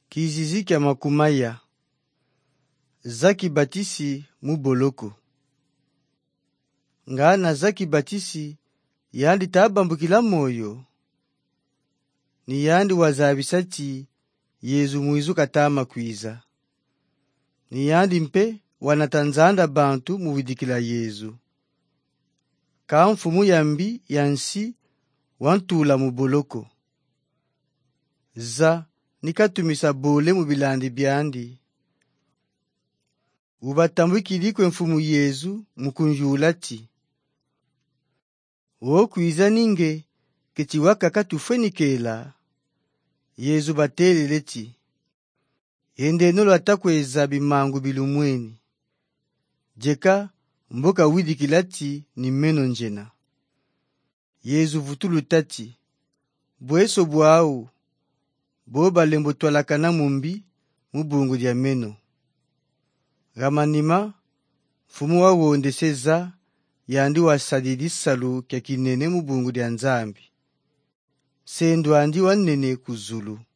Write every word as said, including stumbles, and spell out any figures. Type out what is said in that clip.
Kizizi kya makumaya Zaki Batisi muboloko ngana Zaki Batisi yandi tabambukila moyo ni yandi wazabisati Yezu muizu katama kwiza ni yandi mpe wanatanzanda bantu muwidikila Yezu kamfumu yambi yansi wantula muboloko za nikatumisa bole mubilandi byandi ubatambukilikwe mfumu Yezu mukunjulati wo kwiza ninge ketiwaka katufenikela Yezu bateleleti endeno lwatakweza bimangu bilumweni jeka mboka widikilati ni meno njena Yezu vutulu tati bweso bwao boba lembo twalakana mumbi mubungu dia meno gamanima fumu wa wondeseza yandi wasadidi salu kya kinene mubungu dia nzambi sendo andi wanene kuzulu